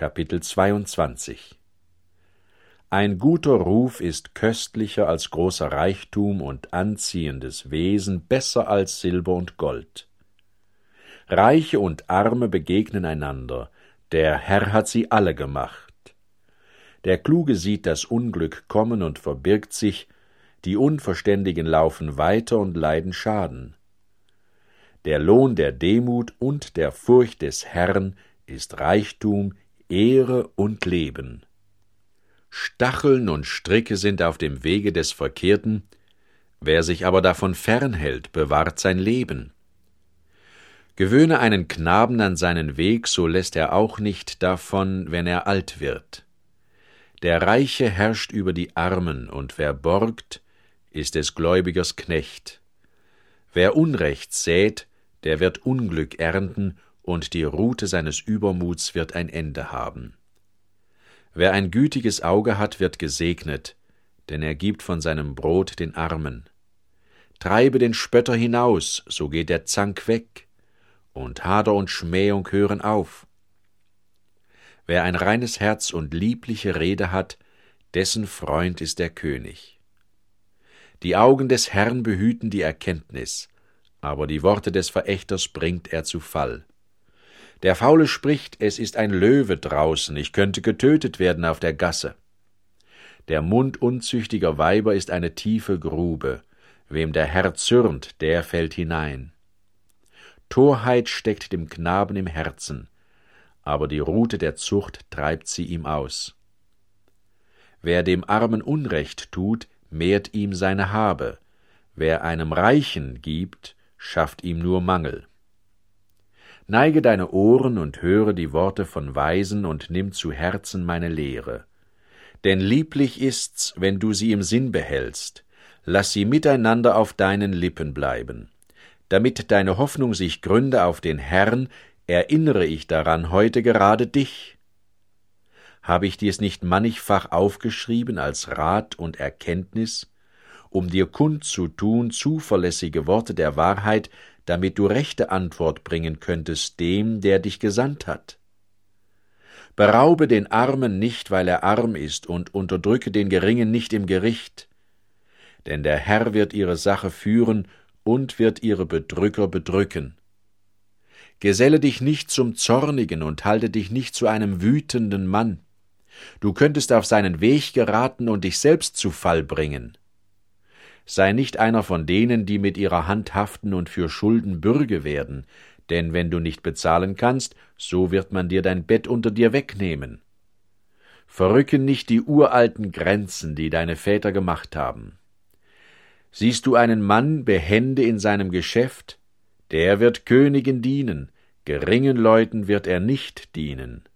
Kapitel 22. Ein guter Ruf ist köstlicher als großer Reichtum und anziehendes Wesen besser als Silber und Gold. Reiche und Arme begegnen einander, der Herr hat sie alle gemacht. Der Kluge sieht das Unglück kommen und verbirgt sich, die Unverständigen laufen weiter und leiden Schaden. Der Lohn der Demut und der Furcht des Herrn ist Reichtum, Ehre und Leben. Stacheln und Stricke sind auf dem Wege des Verkehrten, wer sich aber davon fernhält, bewahrt sein Leben. Gewöhne einen Knaben an seinen Weg, so lässt er auch nicht davon, wenn er alt wird. Der Reiche herrscht über die Armen, und wer borgt, ist des Gläubigers Knecht. Wer Unrecht sät, der wird Unglück ernten, und die Rute seines Übermuts wird ein Ende haben. Wer ein gütiges Auge hat, wird gesegnet, denn er gibt von seinem Brot den Armen. Treibe den Spötter hinaus, so geht der Zank weg, und Hader und Schmähung hören auf. Wer ein reines Herz und liebliche Rede hat, dessen Freund ist der König. Die Augen des Herrn behüten die Erkenntnis, aber die Worte des Verächters bringt er zu Fall. Der Faule spricht, es ist ein Löwe draußen, ich könnte getötet werden auf der Gasse. Der Mund unzüchtiger Weiber ist eine tiefe Grube, wem der Herr zürnt, der fällt hinein. Torheit steckt dem Knaben im Herzen, aber die Rute der Zucht treibt sie ihm aus. Wer dem Armen Unrecht tut, mehrt ihm seine Habe, wer einem Reichen gibt, schafft ihm nur Mangel. Neige deine Ohren und höre die Worte von Weisen und nimm zu Herzen meine Lehre. Denn lieblich ist's, wenn du sie im Sinn behältst, lass sie miteinander auf deinen Lippen bleiben. Damit deine Hoffnung sich gründe auf den Herrn, erinnere ich daran heute gerade dich. Habe ich dir's nicht mannigfach aufgeschrieben als Rat und Erkenntnis, um dir kundzutun zuverlässige Worte der Wahrheit, damit du rechte Antwort bringen könntest dem, der dich gesandt hat? Beraube den Armen nicht, weil er arm ist, und unterdrücke den Geringen nicht im Gericht. Denn der Herr wird ihre Sache führen und wird ihre Bedrücker bedrücken. Geselle dich nicht zum Zornigen und halte dich nicht zu einem wütenden Mann. Du könntest auf seinen Weg geraten und dich selbst zu Fall bringen. Sei nicht einer von denen, die mit ihrer Hand haften und für Schulden Bürge werden, denn wenn du nicht bezahlen kannst, so wird man dir dein Bett unter dir wegnehmen. Verrücke nicht die uralten Grenzen, die deine Väter gemacht haben. Siehst du einen Mann behende in seinem Geschäft, der wird Königen dienen, geringen Leuten wird er nicht dienen.